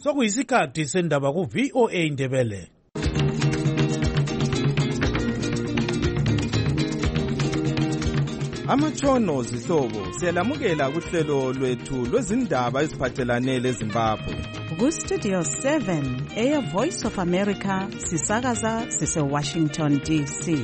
Sokuyisikhathi sendaba ku VOA Indebele. Amatshono zihlobo siyalamukela kuhlelo lwethu lwezindaba eziphathelane leZimbabwe. Ku-Studio 7 Air Voice of America sisakaza sise-Washington DC.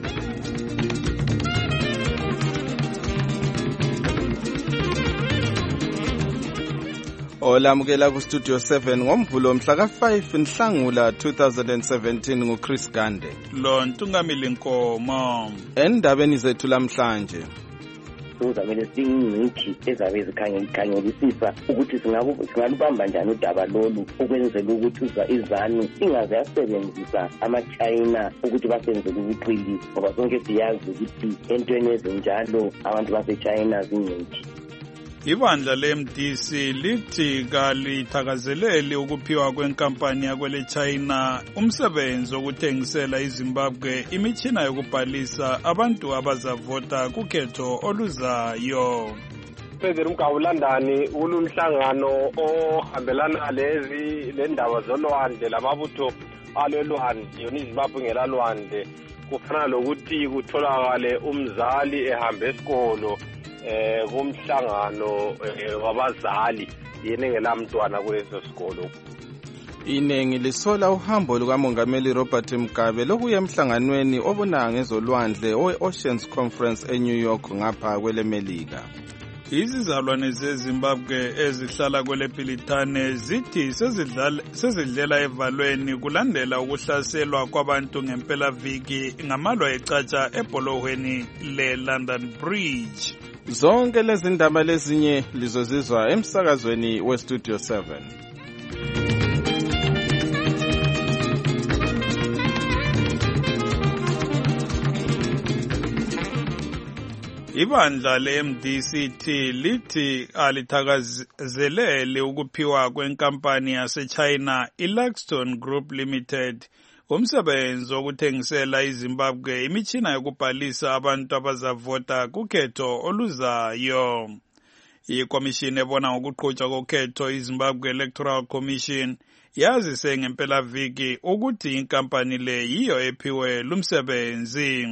Olamukela ku-Studio 7 ngomvulo mhla ka-5 Nhlangula 2017 nguChris Gande. Lo Ntungamili Nkomo. Endabeni zethu lamhlanje. Kuzamele singcitshi ezabe zikhangelisisa ukuthi singalubamba njani udaba lolu ukwenzela ukuthi izanu ingaze yasebenzisa ama-China ukuthi basenzele ubuqili ngoba sonke siyazi ukuthi entweni ezinjalo abantu base-China zingcitshi. Ibandla le-MDC lithi kalithakazeleli ukuphiwa kwenkampani yakwele China umsebenzi wokuthengisela iZimbabwe imitshina yokubhalisa abantu abazavota kukhetho oluzayo. President Mgawu Landani ulumhlangano ohambelana lendaba zolwandle lamabutho alolwandle iZimbabwe ngelalwandle kufana lokuthi kutholakale umzali ehamba esikolo kumhlangano wabazali yena ngelamntwana kuleso sikolo. Inengi lisola uhambo lukaMongameli Robert Mugabe lokuya emhlanganweni obona ngezolwandle we-Oceans Conference eNew York ngapha kwelemelika. Izizalwane zeZimbabwe ezihlala kwele Pilitane zithi sezidlela evalweni kulandela ukuhlaselwa kwabantu ngempelaviki ngamalwa ecatsha ebholohweni le-London Bridge. Zonke lezi ndaba lezinye lizozizwa emsakazweni weStudio 7. Ibandla le-MDC lithi alithakazeleli ukuphiwa kwenkampani yaseChina iLuxton Group Limited umsebenzi wokuthengisela iZimbabwe imitshina yokubhalisa abantu abazavota kukhetho oluzayo. Ikomishini ebona ngokuqhutshwa kokhetho iZimbabwe Electoral Commission yazise ngempelaviki ukuthi inkampani le yiyo ephiwe lumsebenzi.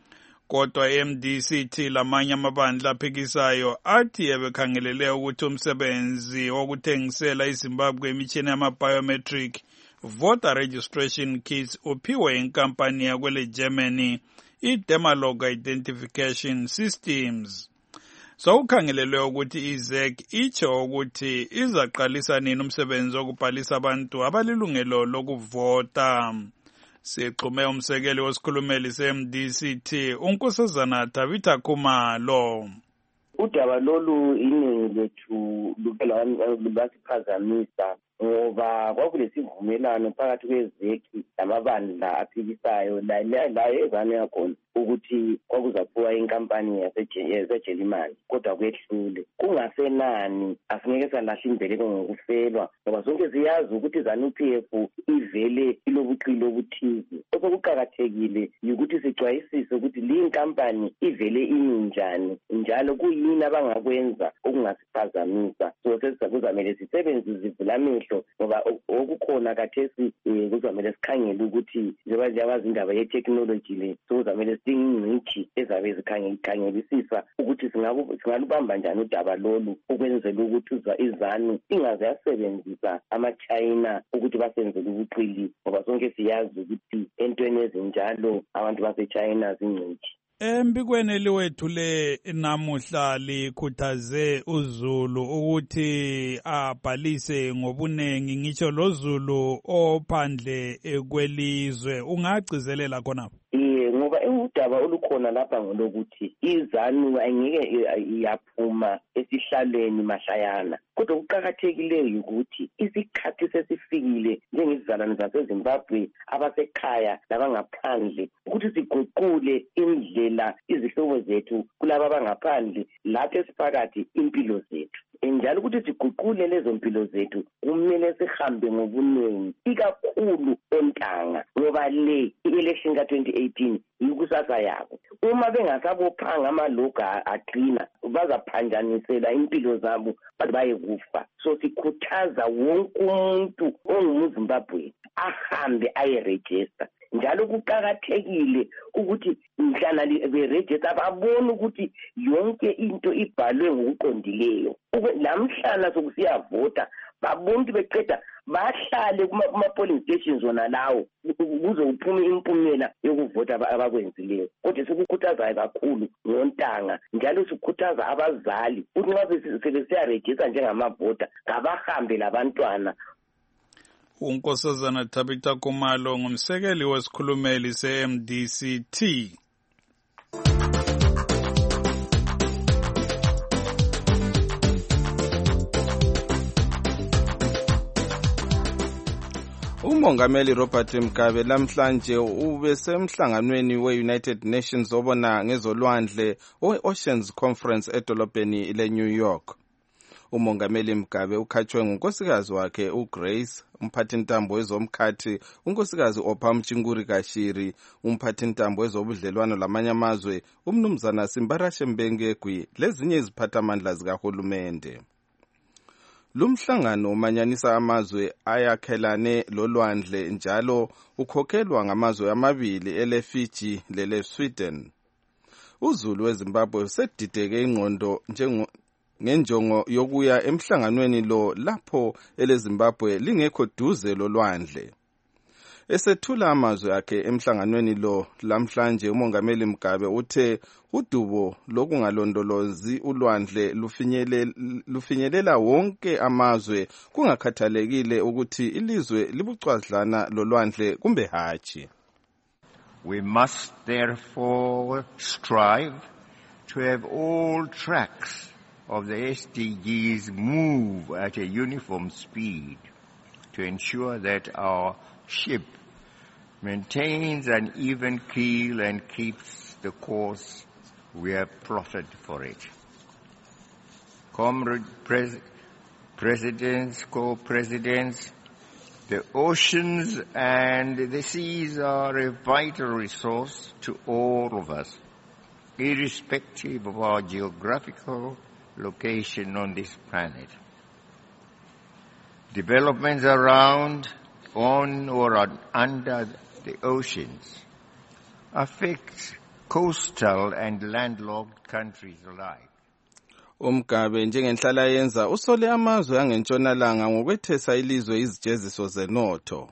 Kodwa i-MDC ithi lamanye amabandla aphikisayo athi ebekhangelele ukuthi umsebenzi wokuthengisela iZimbabwe imitshina yama-biometric voter registration kits uphiwe inkampani yakwele Germany i-Dermalog Identification Systems. Sokukhangelelwe ukuthi iZEC itsho ukuthi izaqalisa nini umsebenzi wokubhalisa abantu abalilungelo lokuvota. Sixhume umsekeli wesikhulumeli se-MDC uNkosazana Tabitha Khumalo. Udaba lolu iningi lethu luke lwasiphazamisa ngoba kwakulesivumelano phakathi kweZEC lamabandla aphikisayo la ezane yakhona ukuthi kwakuzaphiwa inkampani yaseJalimani kodwa kwehlule kungasenani asingeke salahla imbeleko ngokufelwa ngoba sonke siyazi ukuthi ZANU-PF ivele ilobuqili obuthize. Okuqakathekile ukuthi sicwayisise ukuthi le inkampani ivele ininjani njalo kuyini abangakwenza okungasiphazamisa. So kuzamele sisebenzise izivulamehlo ngoba okukhona kathesi kuzamele sikhangele ukuthi njengoba izindaba ye-technology le so kuzamele singcitshi ezabe zikhangelisisa ukuthi singalubamba njani udaba lolu ukwenzela ukuthi izanu ingaze yasebenzisa ama-China ukuthi basenzele ubuqili ngoba sonke siyazi ukuthi entweni ezinjalo abantu base-China zingcitshi. Embikweni eliwethule namuhla likhuthaze uZulu ukuthi abhalise ngobunengi ngitsho loZulu ophandle kwelizwe. Ungagcizelela khonapho? Ngoba udaba olukhona lapha ngolokuthi izanu angeke yaphuma esihlalweni mahlayana kodwa kuqakathekileyo ukuthi isikhathi sesifikile njengezizalwane zaseZimbabwe abasekhaya labangaphandle ukuthi siguqule indlela izihlobo zethu kulabo abangaphandle lathi esiphakathi impilo zethu. njalo ukuthi siguqule lezo mpilo zethu kumele sihambe ngobunengi ikakhulu ontanga ngoba le i-election ka-2018 yikusasa yabo. Uma bengasabophanga amalogo aqina bazaphanjanisela impilo zabo baze bayekufa. So sikhuthaza wonke umuntu ongumuZimbabwe ahambe ayerejista. Njalo kuqakathekile ukuthi mhlana berejista babone ukuthi yonke into ibhalwe ngokuqondileyo. Lamhlana sokusiyavota babone beqeda bahlale kuma-polling stations wona lawo kuze uphume impumela yokuvota abakwenzileyo. Kodwa sikukhuthaza kakhulu ngontanga njalo sikhuthaza abazali ukuthi nxa sebesiyarejista njengamavota ngabahambe labantwana. uNkosazana Tabitha Kumalo ngumsekeli wesikhulumeli se-MDCT. uMongameli Robert Mugabe lamhlanje ubesemhlanganweni we-United Nations obona ngezolwandle we-Oceans Conference edolobheni le-New York. uMongameli Mugabe ukhatshwe ngunkosikazi wakhe uGrace, umphathintambo wezomkhathi unkosikazi Opha Mchinguri Kashiri, umphathintambo wezobudlelwano lamanye amazwe umnumzana Simbarashe Mbengegwi lezinye iziphathamandla zikahulumende. Lumhlangano umanyanisa amazwe ayakhelane lolwandle njalo ukhokhelwa ngamazwe amabili ele-Fiji lele-Sweden. uZulu weZimbabwe usedideke ingqondo ngenjongo yokuya emhlanganweni lo lapho eleZimbabwe lingekho duze lolwandle. Esethula amazwi akhe emhlanganweni lo lamhlanje uMongameli Mugabe uthe udubo lokungalondolozi ulwandle lufinyelela wonke amazwe kungakhathalekile ukuthi ilizwe libucwadlana lolwandle kumbe hatshi. We must therefore strive to have all tracks of the SDGs move at a uniform speed to ensure that our ship maintains an even keel and keeps the course we have plotted for it. Comrade presidents, co-presidents, the oceans and the seas are a vital resource to all of us, irrespective of our geographical location on this planet. Developments around, on or under the oceans affect coastal and landlocked countries alike. uMgabe njengenhlala yenza usole amazwe angentshonalanga ngokwethesa ilizwe izijeziso zenotho.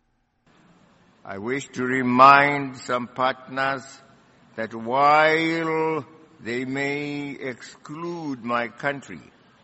I wish to remind some partners that while they may exclude my country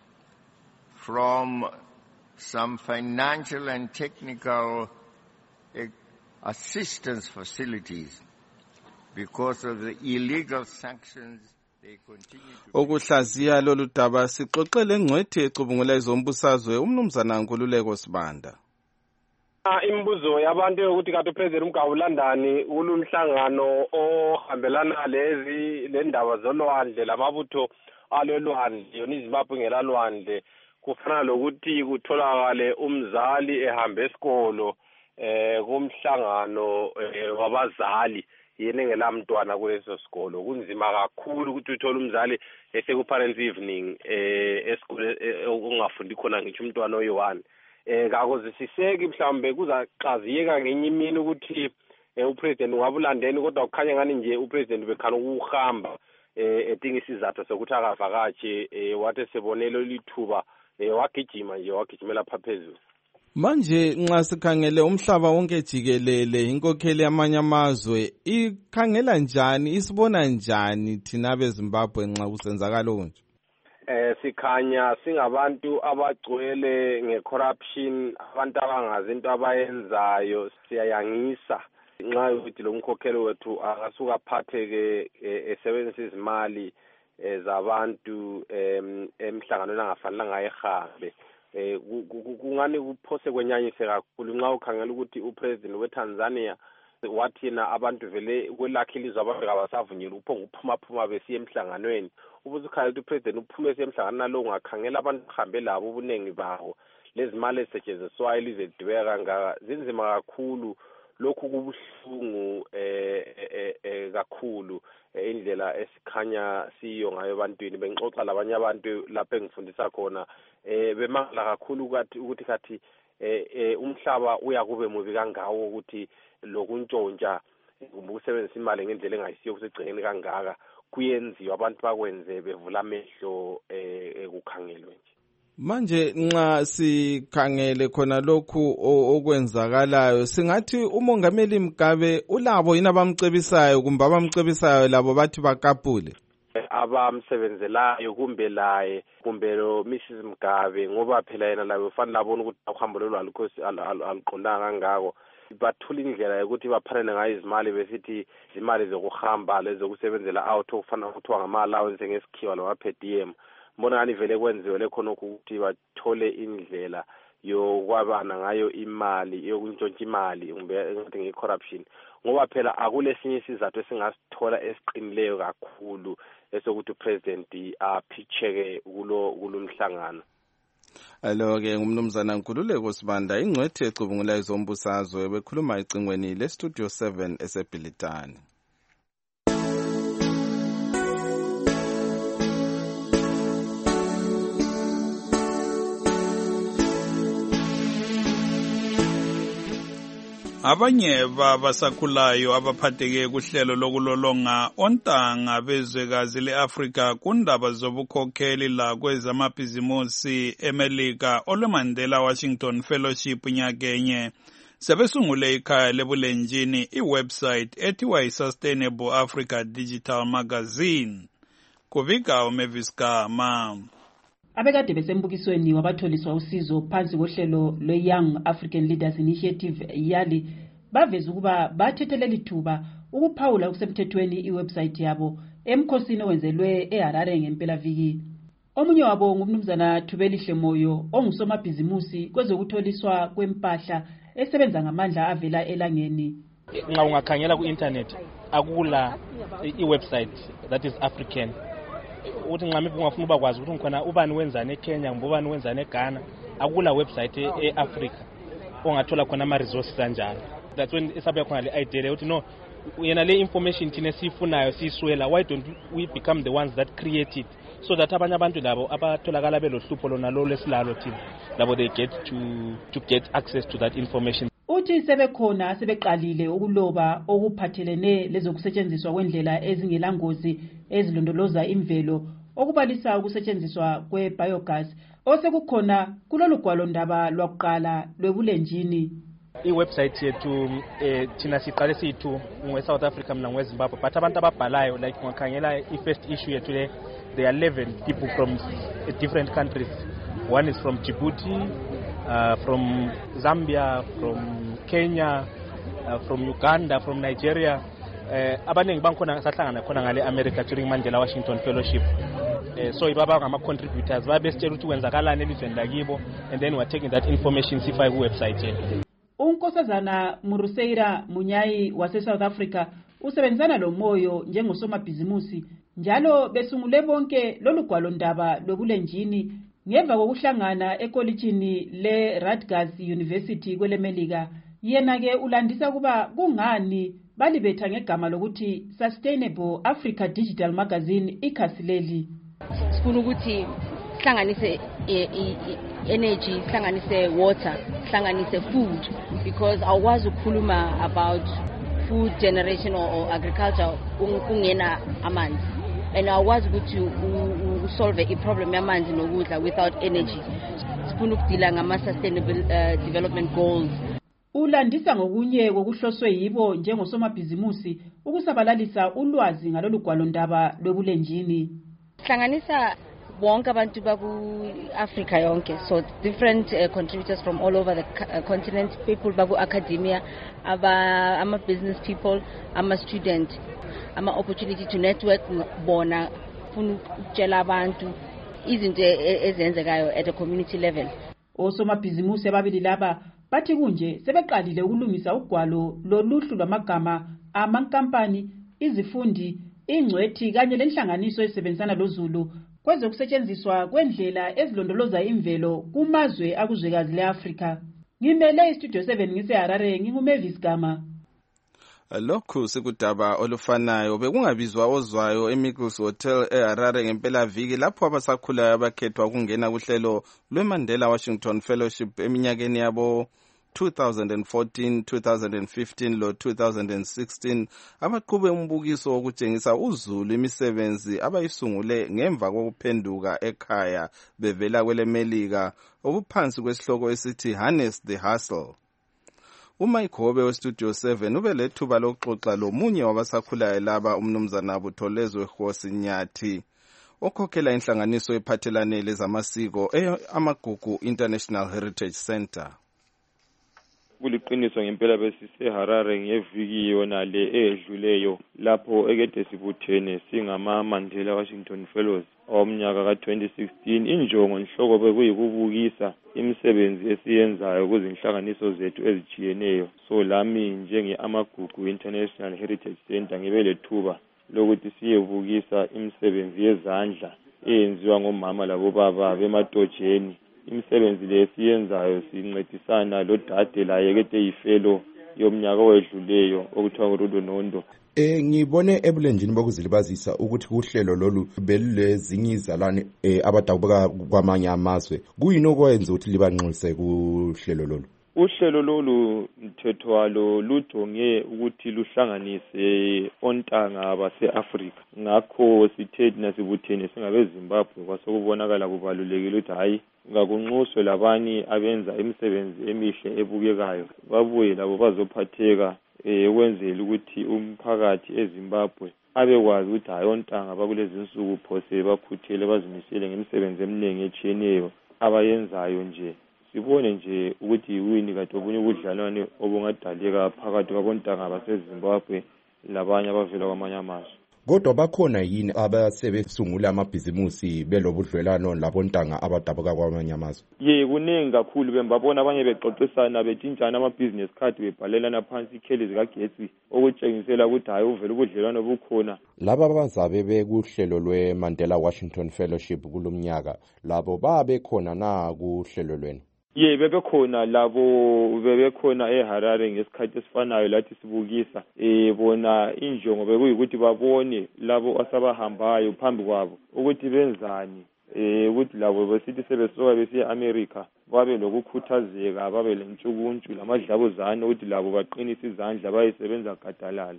from some financial and technical assistance facilities because of the illegal sanctions they continue to... Okuhlaziya lolu daba sixoxele ngcwethi ecubungula izombusazwe umnumzana Nkululeko Sibanda. Imbuzo yabantu ukuthi kanti uPresident Mugabe ulandani kulumhlangano ohambelana le ndaba zolwandle lamabutho alolwandle yona iZimbabwe ngelalwandle kufana lokuthi kutholakale umzali ehambe esikolo kumhlangano wabazali yena ngelamntwana kuleso sikolo. Kunzima kakhulu ukuthi uthole umzali eseku parents evening esikole ongafundi khona ngitsho umntwana oyi1. Ngakoze siseki mhlambe kuzaxaziyeka ngenye imini ukuthi upresident ungabulandeni kodwa kukhanya ngani nje upresident bekhana ukuhamba edinga isizathu sokuthi akavakatshe wathi sebonelo lithuba wagijima nje wagijimela phaphezulu. Manje nxa sikhangele umhlaba wonke jikelele inkokheli yamanye amazwe ikhangela njani isibona njani thina beZimbabwe nxa kusenzakala konje? Sikhanya singabantu abagcwele ngecorruption, abantu abangazi into abayenzayo, siyayangisa nxa ukuthi lo mkhokheli wethu akasuka phatheke esebenzisa izimali zabantu emhlanganweni angafanelanga ehambe. Kungani kuphose kwenyanyise kakhulu nxa ukhangela ukuthi upresident weTanzania wathi yena abantu vele kwelakhe ilizwe abantu abasavunyelwa ukuphuma besiye emhlanganweni. Ubuzikhala ukuthi upresident uphume besiye emhlanganweni nalowo ungakhangela abantu bahambe labo ubuningi bawo. Lezi mali ezisetshenziswayo ilizwe lidweba kangaka zinzima kakhulu. Lokhu kubuhlungu kakhulu indlela esikhanya siyo ngayo ebantwini. Bengixoxa labanye abantu lapho engifundisa khona bemangala kakhulu ukuthi kathi umhlaba uyakube mubi kangawo ukuthi lokuntshontsha ukusebenzisa imali ngendlela engayisiyo kusegcekeni kangaka kuyenziwa abantu bakwenze bevula amehlo ekukhangelwe nje. Manje nxa sikhangele khona lokhu okwenzakalayo singathi umongameli Mugabe ulabo yini abamcebisayo kumbe abamcebisayo labo bathi bakapule abamsebenzelayo kumbe laye kumbe lo Mrs Mugabe ngoba phela yena labo ufanele abone ukuthi uhambo lolu aluqondanga kangako bathula indlela yokuthi baphanele ngayo izimali besithi izimali zokuhamba lezokusebenzela out okufanele kuthiwa ngama-allowance ngesikhiwa lo per diem. Mbona ngani vele kwenziwe lekhona ukuthi bathole indlela yokwabana ngayo imali yokuntshontsha imali kumbe ngathi ngecorruption ngoba phela akulesinye isizathu esingasithola esiqinileyo kakhulu esokuthi upresident aphicheke kulo mhlangano. Alo-ke ngumnumzana Nkululeko Sibanda ingcwethi ecubungula izombusazwe bekhuluma ecingweni lestudio 7 eseBhilitani. Abanye babasakhulayo abaphatheke kuhlelo lokulolonga ontanga bezwekazi leAfrika kundaba zobukhokheli la kwezamabhizimusi eMelika olweMandela Washington Fellowship nyakenye sebesungule ikhaya lebulenjini iwebsite ethiwa iSustainable Africa Digital Magazine. Kuvika uMavis Gama. Abekade besembukisweni wabatholiswa usizo phansi kohlelo lwe-Young African Leaders Initiative yali baveza ukuba bathethelela ithuba ukuphawula kusemthethweni iwebsite yabo emkhosini owenzelwe eHarare ngempelaviki. Omunye wabo ngumnumzana Thubelihle Moyo ongusomabhizimusi kwezokutholiswa kwempahla esebenza ngamandla avela elangeni. Nxa ungakhangela ku-internet akula iwebsite that is African. Uthi nxa ungafuna ukuba kwazi ukuthi ngikhona ubani wenzani eKenya kumbe ubani wenzani eGhana akula website eAfrica ongathola khona ama resources kanjalo. That's when esabuya khona le idea ukuthi no yena le information thina sifunayo siswela, why don't we become the ones that create it so that abanye abantu labo abatholakala belohlupho lona lo lesilalo thina labo they get to get access to that information. Uthi sebekhona sebeqalile ukuloba okuphathelene lezokusetshenziswa kwendlela ezingelangozi ezilondoloza imvelo okubalisa ukusetshenziswa kwe-biogas osekukhona kulolu gwalo ndaba lwakuqala lwebulenjini. I-website yethu thina siqale siyithu nge-South Africa mna ngeZimbabwe but abantu ababhalayo like ungakhangela i-first issue yethu le there are 11 people from different countries. One is from Djibouti, from Zambia, from Kenya, from Uganda, from Nigeria. Abaningi bankhona sahlangana khona ngale America during Mandela Washington Fellowship. So ibaba ngama contributors babesitshela ukuthi kwenzakalani elizweni lakibo and then we are taking that information sifake ku website yethu. Unkosazana Muruseira Munyai wase South Africa usebenzana lo Moyo njengosomabhizimusi njalo besungule bonke lolu gwalo ndaba lobulenjini ngemva kokuhlangana ekolitshini le Rutgers University kweleMelika. Yena ke ulandisa kuba kungani balibetha ngegama lokuthi Sustainable Africa Digital Magazine ikhasileli. Sifuna ukuthi hlanganise energy, hlanganise water, hlanganise food because awukwazi ukukhuluma about food generation or agriculture kungena amanzi. And awukwazi ukuthi usolve i-problem yamanzi nokudla without energy. Sifuna ukudila ngama-sustainable development goals. Ulandisa ngokunye kokuhloswe yibo njengosomabhizimusi ukusabalalisa ulwazi ngalolu gwalo ndaba lwebulenjini. Hlanganisa bonke abantu baku-Africa yonke, so different contributors from all over the continent, people baku-academia, ama-business people, ama-student, ama-opportunity to network bona funa ukutshela abantu izinto ezenzekayo at a community level. Osomabhizimusi ababili laba bathi kunje sebeqalile ukulungisa ugwalo loluhlu lwamagama amankampani, izifundi, ingcwethi kanye lenhlanganiso esebenzisana loZulu kwezokusetshenziswa kwendlela ezilondoloza imvelo kumazwe akuzwekazi le-Afrika. Ngimele iStudio 7 ngiseHarare, nginguMavis Gama. Lokhu sikudaba olufanayo bekungabizwa ozwayo eMiggles Hotel eHarare ngempelaviki lapho abasakhulayo abakhethwa ukungena kuhlelo lweMandela Washington Fellowship eminyakeni yabo 2014, 2015 lo 2016 abaqhube umbukiso wokutshengisa uZulu imisebenzi abayisungule ngemva kokuphenduka ekhaya bevela kwelemelika obuphansi kwesihloko esithi Harness the Hustle. uMike Hobe weStudio 7 ube lethuba lokuxoxa lomunye wabasakhulayo laba umnumzana Butholezwe Khosi Nyathi okhokhela inhlanganiso ephathelane lezamasiko amagugu International Heritage Center. Kuliqiniso ngempela besiseHarare ngeviki yona le edluleyo lapho ekade sibuthene singama Mandela Washington Fellows omnyaka ka2016. Injongo inhloko bekuyikubukisa imisebenzi esiyenzayo kuzinhlanganiso zethu ezijiyeneyo. So lami njenge amagugu International Heritage Center ngibe lethuba lokuthi siyebukisa imisebenzi yezandla eyenziwa ngomama labobaba bematojeni. Imisebenzi le siyenzayo sincedisana lo dade la yekete yifelo yomnyaka owedluleyo okuthiwa nguRudo Nondo. Ngibone ebulenjini bokuzilibazisa ukuthi kuhlelo lolu belulezinye izalwane abadabuka kwamanye amazwe. Kuyini okwenza ukuthi libanxuse kuhlelo lolu? Uhlelo lolu mthetho walo lujonge ukuthi luhlanganise ontanga base-Afrika. Ngakho sithethi nasibuthene singabe Zimbabwe kwasokubonakala kubalulekile ukuthi hayi ngakunxuswe labanye abenza imisebenzi emihle ebukekayo babuye labo bazophatheka ukwenzela ukuthi umphakathi eZimbabwe abekwazi ukuthi hayi ontanga bakulezi insuku phose bakhuthele bazimisele ngemisebenzi eminingi etshiyeneyo abayenzayo nje. Sibone nje ukuthi yini kade obunye ubudlelwane obungadaleka phakathi kwabontanga baseZimbabwe labanye abavela kwamanye amazwe. Kodwa bakhona yini abasebesungula amabhizimusi belobudlelwano labontanga abadabuka kwamanye amazwe? Kuningi kakhulu bembabona abanye bexoxisana betshintshana amabhizinesi card bebhalelana phansi ikheli zikagetsi okutshengisela ukuthi hayi uvela ubudlelwano bukhona. Laba abazabe bekuhlelo lweMandela Washington Fellowship kulomnyaka labo babekhona na kuhlelo lwenu? Bebekhona labo bebekhona eHarare ngesikhathi esifanayo lathi sibukisa bona injongo bekuyikuthi babone labo asabahambayo phambi kwabo ukuthi benzani ukuthi labo besithi sebesoka besiya America babe lokukhuthazeka babe lentshukuntshu lamadlabuzane ukuthi labo baqinise izandla bayisebenza gadalala.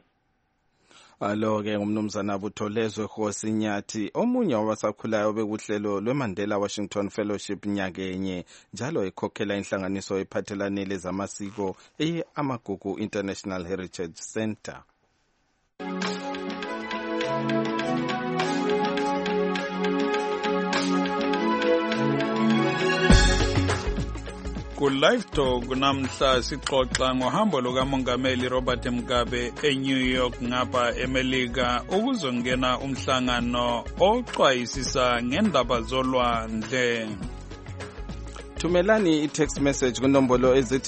Alo-ke ngumnumzana Butholezwe Khosi Nyathi omunye wabasakhulayo bekuhlelo lweMandela Washington Fellowship nyakenye njalo ekhokhela inhlanganiso ephathelane lezamasiko amagugu International Heritage Center. Ku-Live Talk namhla sixoxa ngohambo lukamongameli Robert Mugabe eNew York ngapha eMelika ukuzongena umhlangano oxwayisisa ngendaba zolwandle. Thumelani i-text message kunombolo ezithi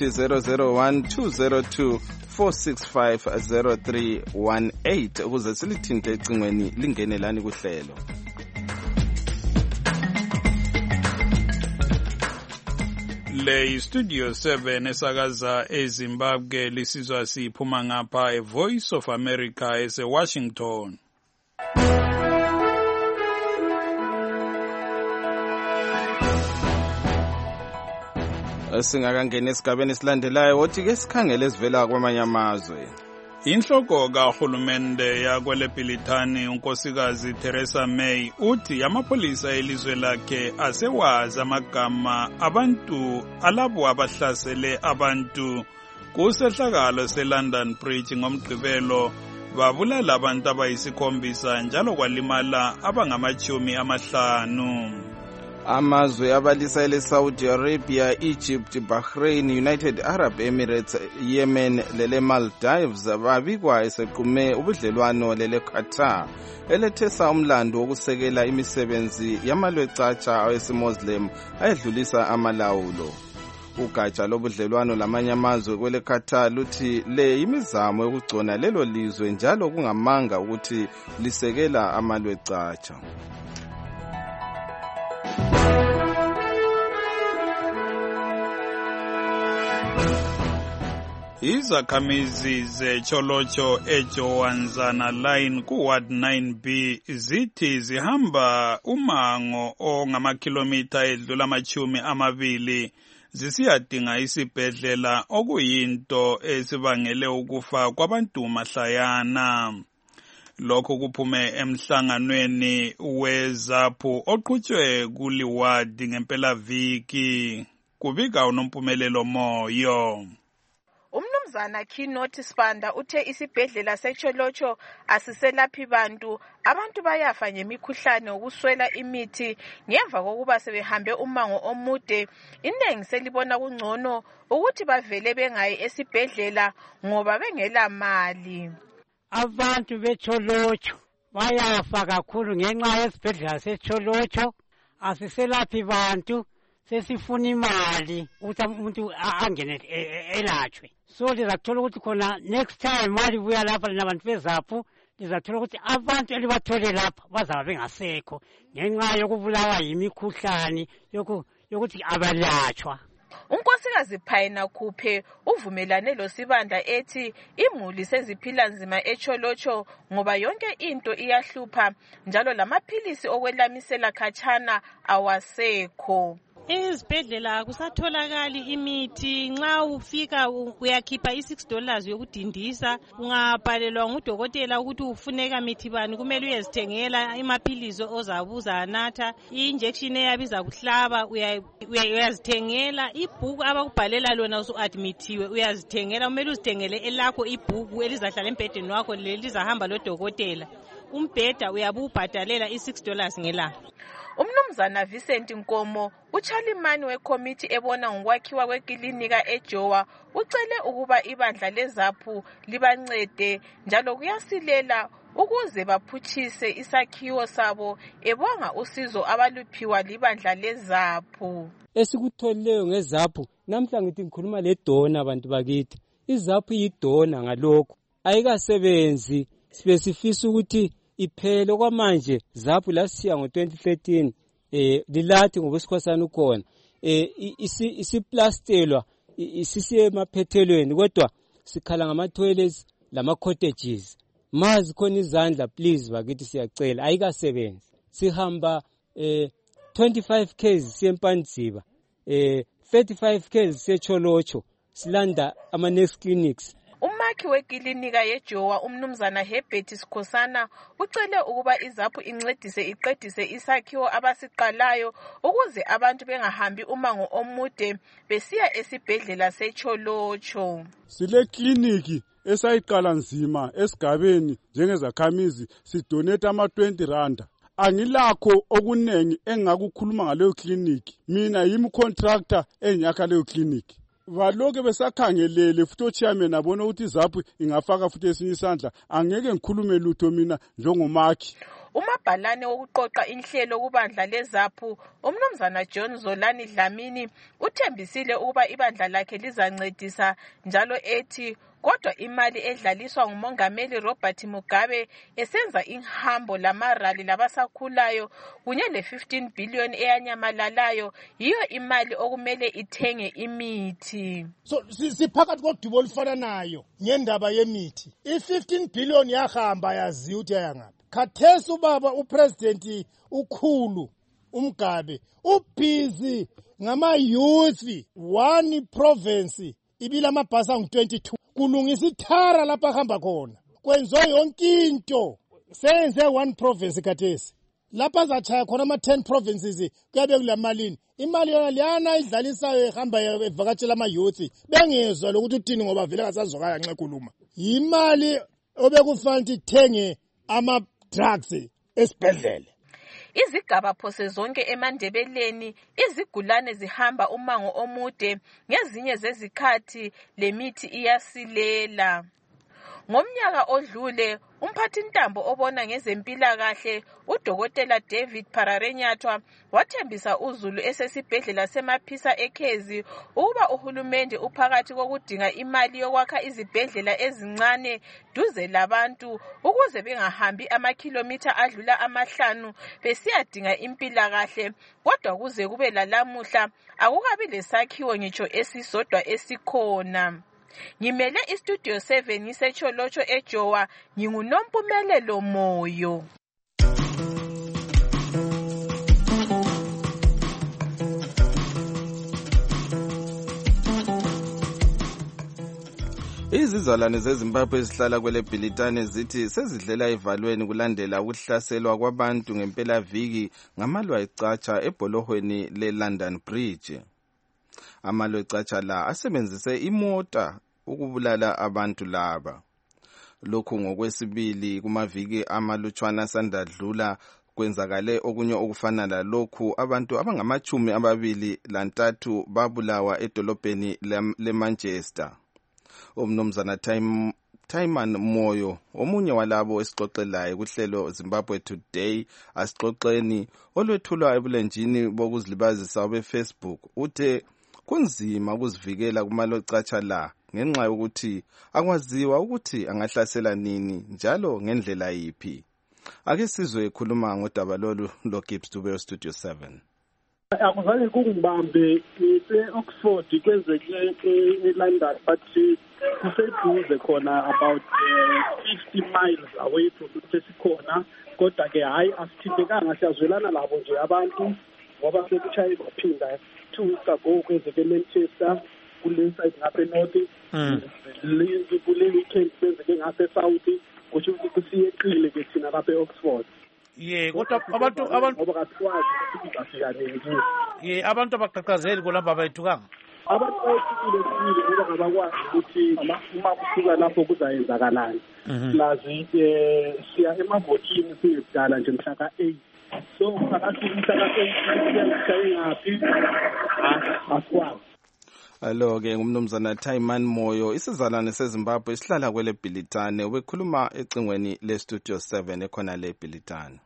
001-202-465-0318 ukuze silithinte ecingweni lingenelani kuhlelo. Le Studio 7 esakaza eZimbabwe lisizwa siphuma ngapha eVoice of America eseWashington. Singakangena esigabeni esilandelayo wothi ke sikhangele esivela kwamanye amazwe. Inhloko kahulumende yakweleBhilithani unkosikazi Theresa May uthi amapholisa elizwe lakhe asewazi amagama abantu alabo abahlasele abantu kusehlakalo seLondon Bridge ngomgqibelo babulala abantu abayisikhombisa njalo kwalimala abangama-50. Amazwe abalisa ele-Saudi Arabia, Egypt, Bahrain, United Arab Emirates, Yemen lele Maldives babikwa esequme ubudlelwano lele Qatar elethesa umlando wokusekela imisebenzi yamalwecatsha awesimoslim ayedlulisa amalawulo. Ugatsha lobudlelwano lamanye amazwe kwele Qatar luthi le imizamo yokugcona lelo lizwe njalo kungamanga ukuthi lisekela amalwe ecatsha. Izakhamizi zeCholocho eJowanzana Line kuWard 9B zithi zihamba umango ongamakhilomitha edlula amachumi zisiyadinga isibhedlela okuyinto esibangele ukufa kwabantu mahlayana. Lokho kuphume emhlanganweni weZAPU oqhutshwe kuliward ngempelaviki. Kubika uNompumelelo Moyo. Umnumzana Keynote Sibanda uthe isibhedlela seCholocho asiselaphi bantu bayafa ngemikhuhlane ukuswela imithi ngemva kokuba sebehambe umango omude. Inengi selibona kungcono ukuthi bavele bengayi esibhedlela ngoba bengela mali. Abantu beCholocho bayafa kakhulu ngenxa yesibhedlela seCholocho asiselaphi bantu. Sesifuna imali ukuthi umuntu angene elatshwe. So lizathola ukuthi khona next time mali buya lapha nabantu beZAPU lizathola ukuthi abantu elibathole lapha bazaba bengasekho ngenxa yokubulawa yimikhuhlane yokuthi abalatshwa. Unkosikazi Phayina Khuphe uvumelane loSibanda ethi imuli seziphila nzima eCholocho ngoba yonke into iyahlupha njalo lamaphilisi okwelamisela khatshana awasekho. Ezibhedlela kusatholakali imithi nxa ufika uyakhipha $6 yokudindisa ungabhalelwa ngudokotela ukuthi ufuneka mithi bani kumele uyezithengela amaphilisi ozabuza anatha injection eyabiza kuhlaba uyazithengela ibhuku abakubhalela lona usu-admithiwe uyazithengela kumele uzithengele elakho ibhuku elizahlala embhedeni wakho lelizahamba lodokotela umbheda uyabubhadalela $6 ngelanga. Umnumzana Vincent Nkomo uchalimani wekomiti ebona ngokwakhiwa kwekilinika eJowa ucele ukuba ibandla leZAPU libancede njalo kuyasilela ukuze baphutshise isakhiwo sabo ebonga usizo abaluphiwa libandla leZAPU. Esikutholileyo ngeZAPU namhla ngithi ngikhuluma ledona abantu bakithi. iZAPU yidona ngalokho ayikasebenzi sifisa ukuthi iphele kwamanje ZAPU lasiya ngo2013 lilathi ngobesikhosana ukhona isiplastelwa isisiye emaphethelweni kodwa sikhala ngama-toilets lama-cottages mazi khona izandla please bakithi siyacela ayikasebenzi sihamba 25 km siyeMpandziba 35 km siyeCholocho silanda ama-next clinics. Umakhi wekilinika yeJowa umnumzana Herbert Sikhosana ucele ukuba iZAPU incedise iqedise isakhiwo abasiqalayo ukuze abantu bengahambi umango omude besiya esibhedlela seCholocho. Sile kliniki esayiqala nzima esigabeni njengezakhamizi sidonate ama-R20. Angilakho okunengi engakukhuluma ngaleyo kliniki. Mina yimi contractor enyakha leyo kliniki. Baloke besakhangelele futhi ochairman abona ukuthi iZAPU ingafaka futhi esinye isandla angeke ngikhulume lutho mina njengomakhi. Umabhalane wokuqoqa inhlelo kubandla leZAPU umnumzana John Zolani Dlamini uthembisile ukuba ibandla lakhe lizancedisa njalo ethi kodwa imali edlaliswa ngumongameli Robert Mugabe esenza inhambo lamarali labasakhulayo kunye le15 billion eyanyamalalayo yiyo imali okumele ithenge imithi. So siphakathi kodubo olufana nayo ngendaba yemithi. I15 billion yahamba yaziwa ukuthi ayangaphi. Khathesi ubaba upresident ukhulu uMgabe ubhizi ngama-youth one province ibila amabhasi angu-22 kulungisa ithara lapha hamba khona kwenziwa yonke into senze one province khathesi lapha azachaya khona ama-10 provinces kuyabe kulamalini imali yona liyana idlalisayo ehamba evakatshela ama-youth bengezwa lokuthi uthini ngoba vele kasazwakala nxa ekhuluma yimali obekufanele ithenge ama-drugs esibhedlela. Izigaba phose zonke eMandebeleni izigulane zihamba umango omude ngezinye zezikhathi lemithi iyasilela. Ngomnyaka odlule umphathintambo obona ngezempilakahle uDokotela David Pararenyathwa wathembisa uZulu esesibhedlela seMaphisa eKhezi ukuba uhulumende uphakathi kokudinga imali yokwakha izibhedlela ezincane duze labantu ukuze bengahambi amakhilomitha adlula 5 besiyadinga impilakahle, kodwa kuze kube lalamuhla akukabi lesakhiwo ngitsho esisodwa esikhona. Ngimele iStudio 7 ngisetsholosho eJowa, nginguNompumelelo Moyo. Izizalwane zeZimbabwe ezihlala kwele Bhilitane zithi sezidlela evalweni kulandela ukuhlaselwa kwabantu ngempelaviki ngamalwa ecatsha ebholohweni leLondon Bridge. Amalwa ecatsha la asebenzise imota ukubulala abantu laba. Lokhu ngokwesibili kumaviki amalutshwana asandadlula kwenzakale okunye okufana lalokhu, abantu abangama-23 babulawa edolobheni leManchester. Umnumzana Taiman Moyo, omunye walabo esixoxelayo kuhlelo Zimbabwe Today asixoxeni olwethulwa ebulenjini bokuzilibazisa beFacebook, uthe kunzima ukuzivikela kumalocatsha la ngenxa yokuthi akwaziwa ukuthi angahlasela nini njalo ngendlela yiphi. Ake sizwe ekhuluma ngodaba lolu loGibbs Dube Studio 7. Akuzange kungibambe e-Oxford kwenzeke eLondon, but kuseduze khona about 50 miles away from sesikhona, kodwa ke hayi asithindekanga, siyazwelana labo nje abantu ngoba sekuchaye baphinda 2 weeks ago kwenzeke eManchester kule side ngapha enorth, kule weekend kwenzeke ngapha eSouth, kusho ukuthi kusiyeqile ke thina lapha eOxford. Kodwa abantu abaqhaqhazeli kolapha abayithukanga. Abantu bayehlukile ngoba ngabakwazi ukuthi uma kusuka lapho kuzayenzakalani. Lazi siya emavotini siyedala nje mhla ka-8. So phakathi mhla ka-8 ngaphi asikwazi. Alo-ke ngumnumzana Taiman Moyo, isizalwane seZimbabwe esihlala kwele Bhilitane, ubekhuluma ecingweni leStudio 7 ekhona le Bhilitane.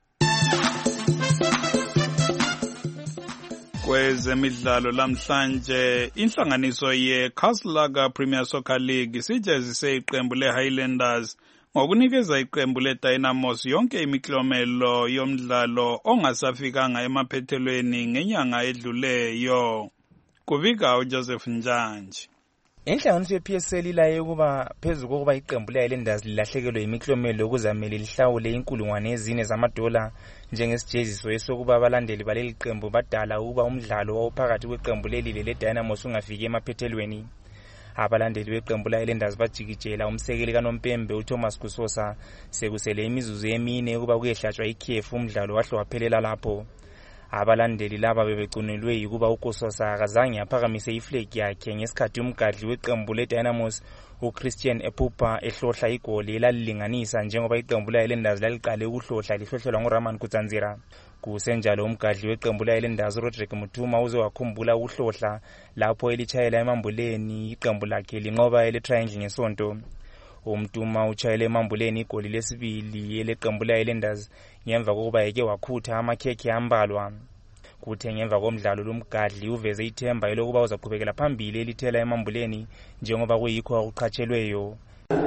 Kwezemidlalo lamhlanje, inhlanganiso yeKaslaga Premier Soccer League sijezise iqembu leHighlanders ngokunikeza iqembu leDynamos yonke imiklomelo yomdlalo ongasafikanga emaphethelweni ngenyanga edluleyo. Kubika uJoseph Njanji. Inhlanganiso yePSL ilaye ukuba phezulu kokuba iqembu leHighlanders lilahlekelwe imiklomelo okuzamele lihlawule $4,000 zamadola njengesijeziso esokuba abalandeli baleli qembu badala ukuba umdlalo ophakathi kweqembu leli leDynamos ungafiki emaphethelweni. Abalandeli beqembu leHighlanders bajikijela umsekeli kaNompembe uThomas Kusosa sekusele imizuzu emine ukuba kuyehlatshwa ikhefu, umdlalo wahle waphelela lapho. Abalandeli laba bebegcinelwe ukuba uKusosa akazange aphakamise iflag yakhe ngesikhathi umgadli weqembu leDynamos uChristian Epupa ehlohla igoli elalilinganisa njengoba iqembu leHighlanders laliqale ukuhlohla lihlohlelwa nguRaman Kutsanzira. Kusenjalo umgadli weqembu leHighlanders uRodrick Mutuma uze wakhumbula ukuhlohla lapho elitshayela emambuleni iqembu lakhe linqoba eletriangle ngesonto. Umtuma utshayele emambuleni igoli lesibili eleqembu leHighlanders ngemva kokuba yeke wakhutha amakhekhe ambalwa. Kuthe ngemva komdlalo lomgadli uveze ithemba elokuba uzaqhubekela phambili elithela emambuleni njengoba kuyikho okuqhatshelweyo.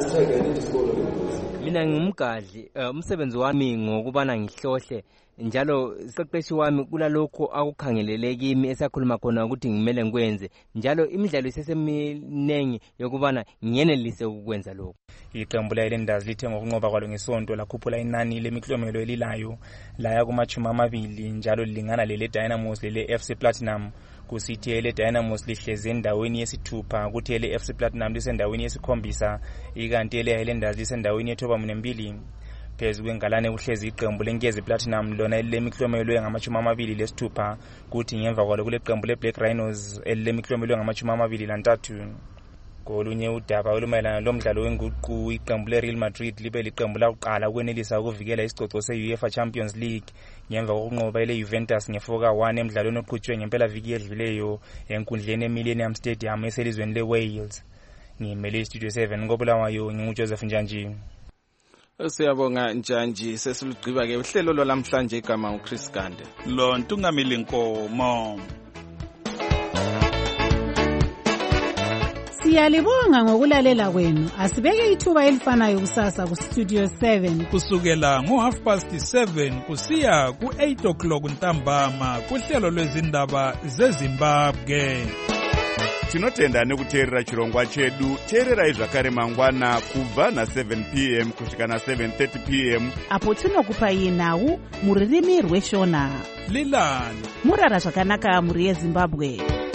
Mina ngumgadli, umsebenzi wami ngokubana ngihlohle njalo siqeqeshi wami kulalokho akukhangelele kimi esakhuluma khona ukuthi ngimele ngikwenze, njalo imidlalo iseseminengi yokubana ngiyenelise ukwenza lokho. Iqembu leHighlanders lithe ngokunqoba kwalo ngesonto lakhuphula inani lemiklomelo elilayo laya kuma-20 njalo lilingana leleDynamos lele-FC Platinum. Kusithi eleDynamos lihleze endaweni yesithupha, kuthi ele-FC Platinum lisendaweni yesikhombisa, ikanti eleHighlanders lisendaweni ye-12. Phezu kwengalane kuhlezi iqembu lenkezi Platinum lona elilemiklomelo engama-26, kuthi ngemva kwalo kuleqembu leBlack Rhinos elilemiklomelo engama-23. Kolunye udaba olumayelana lomdlalo wenguqu, iqembu leReal Madrid libe liqembu lakuqala ukwenelisa ukuvikela isicoco se-UEFA Champions League ngemva kokunqoba eleJuventus nge-4-1 emdlalweni oqhutshwe ngempela viki edluleyo enkundleni eMillennium Stadium eselizweni leWales. ngimele istudio 7 ngobulawayo nginguJoseph Njanji. Siyabonga Njanji. Sesilugqiba-ke uhlelo lwalamhlanje igama uChris Gande. Lo Ntungamili Nkomo. Siyalibonga ngokulalela kwenu. Asibeke ithuba elifanayo kusasa ku Studio 7 kusukela ngo7:30 kusiya ku8:00 ntambama kuhlelo lwezindaba zeZimbabwe. Tinotenda nekuteerera chirongwa chedu. Teererai zvakare mangwana kubva na7 p.m. kusvika na7:30 p.m. apo tinokupai nhau muririmi rweshona. Lilani murara zvakanaka muri yeZimbabwe.